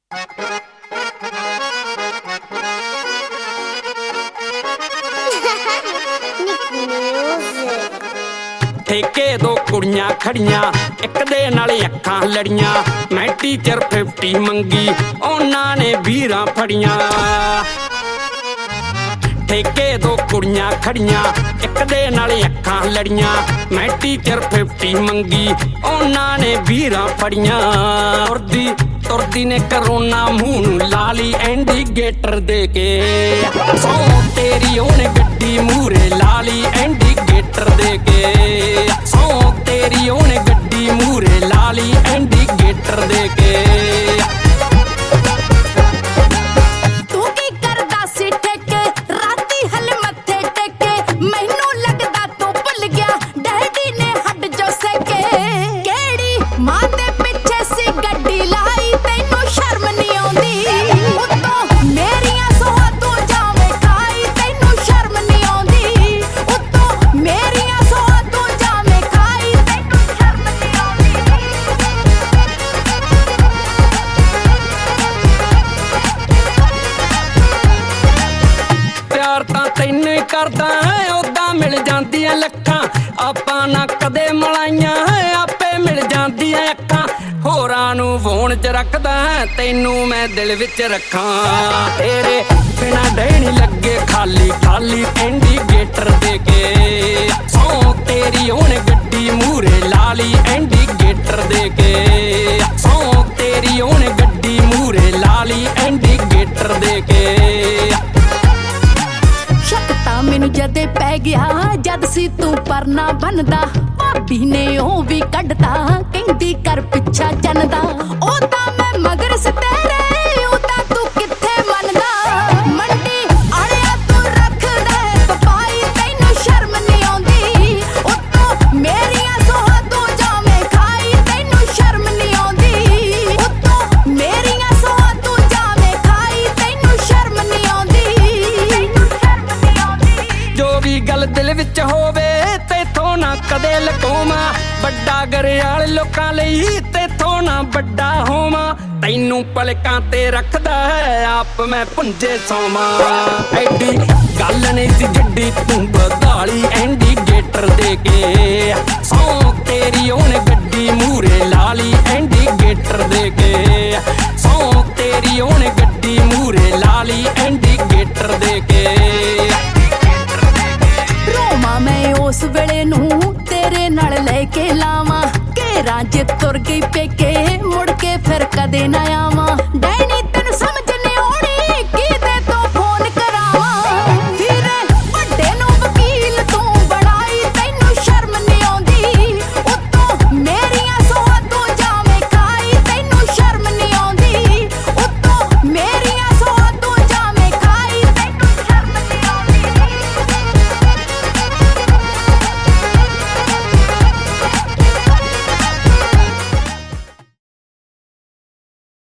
ठेके दो कुड़ियां खड़ियां एक दे नाल अखां लड़ियां मैं टीचर 50 मंगी उन्हां ने 20 फड़ियां ठेके दो कुड़ियां खड़ियां एक दे नाल अखां लड़ियां मैं टीचर 50 मंगी उन्हां ने 20 फड़ियां तुरदी ने करोना मूंह नूं लाली इंडिकेटर दे के सौ तेरी ओने गड्डी मूरे लाली इंडिकेटर दे के सौ तेरी ओने गड्डी मूरे लाली इंडिकेटर दे के करदा ओदा मिल जांदियां लखां आपां ना कदे मलाइयां आपे मिल जांदियां अखां होरां नूं फोन च रखदा तैनू मैं दिल विच रखां तेरे बिना डैनी लगे खाली खाली इंडिकेटर दे के सौ तेरी ओने गड्डी मूरे लाली इंडिकेटर दे के सौ तेरी ओने गड्डी मूरे लाली इंडिकेटर दे के मैनू जदे पै गया जद सी तू परना बनदा भाभी ने ओ भी कढ़ता कहंदी कर पिछा जनदा ओ तां मैं मगर से तेरे ओ तां तू किथे मनदा मंडी आलिया तू रखदा पपाई तैनू शर्म नहीं आउंदी ओ तू मेरियां सोहां तू जावें खाई तैनू शर्म नहीं आउंदी ओ तू मेरियां सोहां तू जावें खाई तैनू शर्म नहीं आउंदी जो भी गल दिल विच होवे तेथों ना कदे लकोवां बड़ा गरियाल लोकां लई तेथों ना बड़ा होवां तैनू पलकां ते रखदा आप मैं पुंजे सोवां एडी गल नहीं सी जड्डी तू बदाली इंडिकेटर दे के सौ तेरी ओने गड्डी मूरे लाली इंडिकेटर दे के सौ तेरी ओने गड्डी मूरे लाली इंडिकेटर दे के मैं उस वेले नूं तेरे नाल लेके लावां घेरां च तुर गई पेके मुड़ के फिर कदे ना आवां।